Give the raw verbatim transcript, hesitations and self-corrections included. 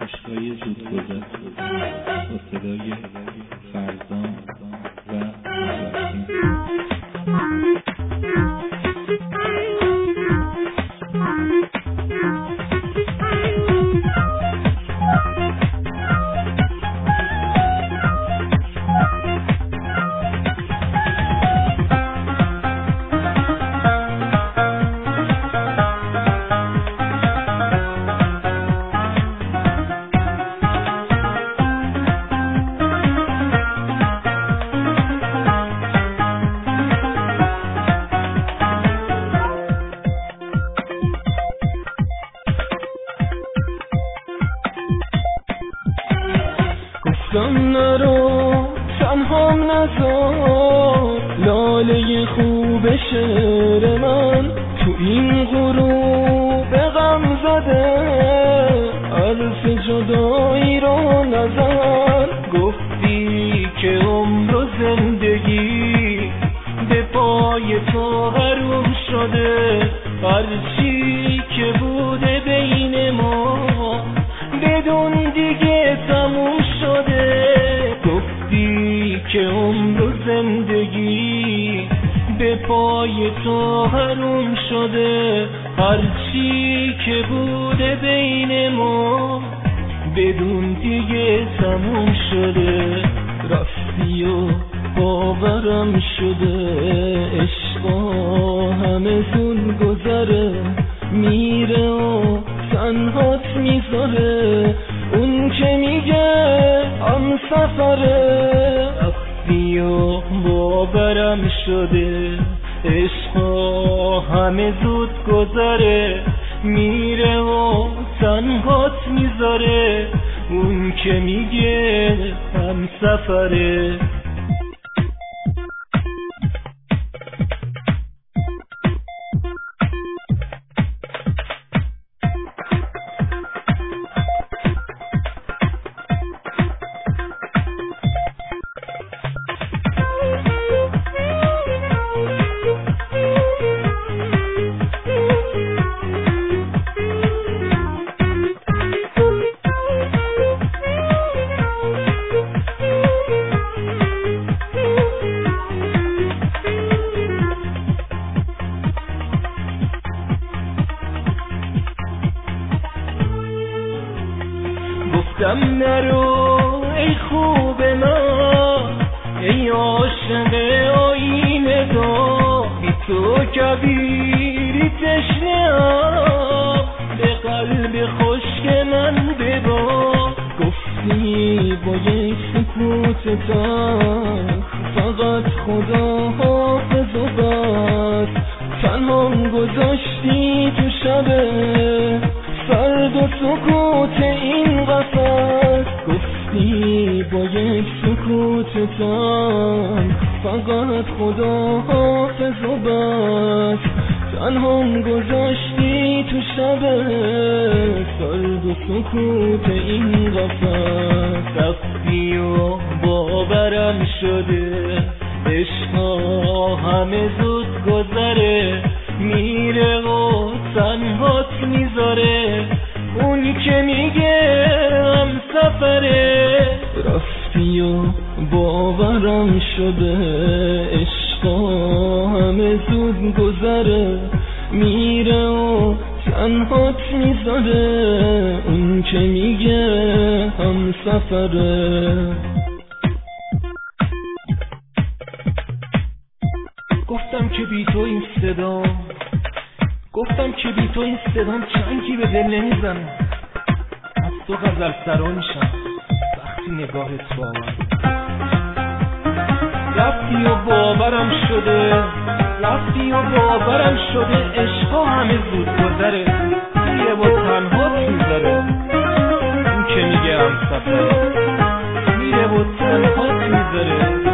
عشقای زودگذر با صدای فرزان و نجاشی. گفتم نرو تنهام نذار لاله خوب شعر من تو این غروب غم زده حرف جدایی رو نزن. گفتی که عمر و زندگی به پای تو حروم شده، هرچی که بوده بین ما بدون دیگه تموم شده. گفتی که عمر و زندگی به پای تو حروم شده، هرچی که بوده بین ما بدون دیگه تموم شده. رفتی و باورم شده عشقا همه زود گذره، میره و تنهات میذاره اون که میگه هم سفره. رفتی و باورم شده عشقا همه زود گذره، میره و تنهات میذاره اون که میگه هم سفره. گفتم نرو ای خوب من، ای عاشق آینه دار، بی تو کبیری تشنه‌ام به قلب خشک من ببار. گفتی با یک سکوت تلخ فقط خدا حافظ و بس، تنهام گذاشتی تو شبه سرد و سکوت این قفس. گفتی با یک سکوت تلخ فقط خدا حافظ و بس، تنهام گذاشتی تو شب سرد و سکوت این قفس. رفتی و باورم شده عشقا همه زود گذره، میره و تنهات میذاره اون که میگه هم سفره. رفتی و باورم شده عشقا همه زود گذره، میره و تنهات میذاره اون که میگه هم سفره. گفتم که بی تو این صدا گفتم که بی تو این صدام چنگی به دل نمیزنه، از تو غزل سرا میشم وقتی نگاهت با من. رفتی و باورم شده رفتی و باورم شده عشقا همه زود گذره، میره و تنهات میذاره اون که میگه هم سفره، میره و تنهات میذاره